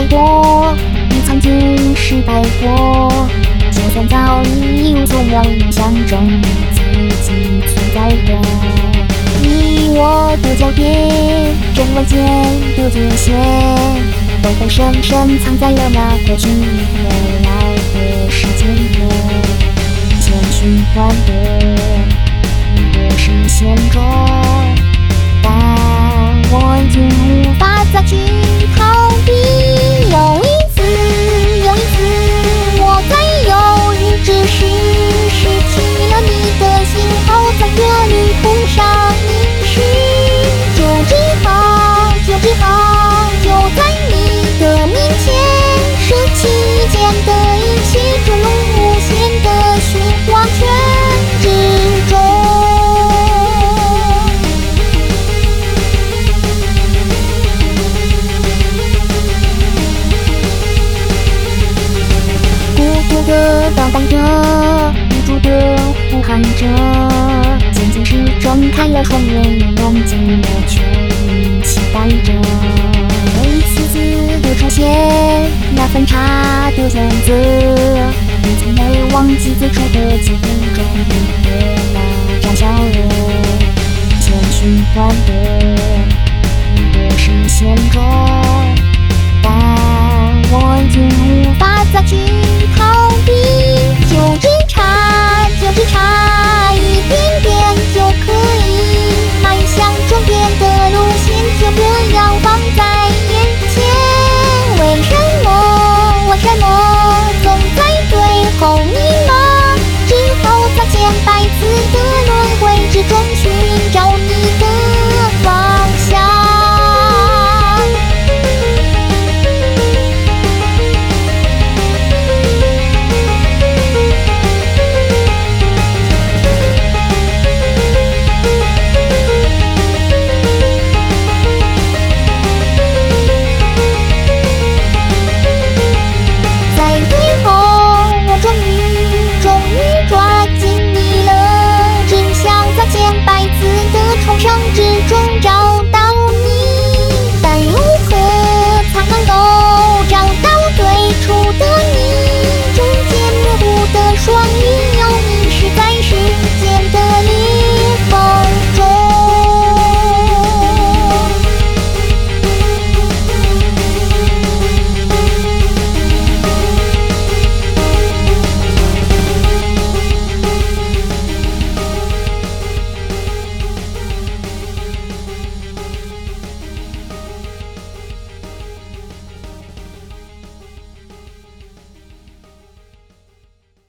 多，你曾经失败过。就算早已无所谓，象征自己存在的。你我的交点，针万间的界限，都被深深藏在了那过去未来的时间中，无限循环的你的视线中。但我已经无法再去逃避，又一次，我在犹豫，只是失去了你的信号，在这旅途上迷失，就在你的面前，舍弃眼前的一切，坠入无限的循环圈之中。荡荡着，无助的呼喊着，渐渐是睁开了双眼，用尽了全力期待着。一次次的出现，那分岔的选择，你从没忘记最初的记忆中的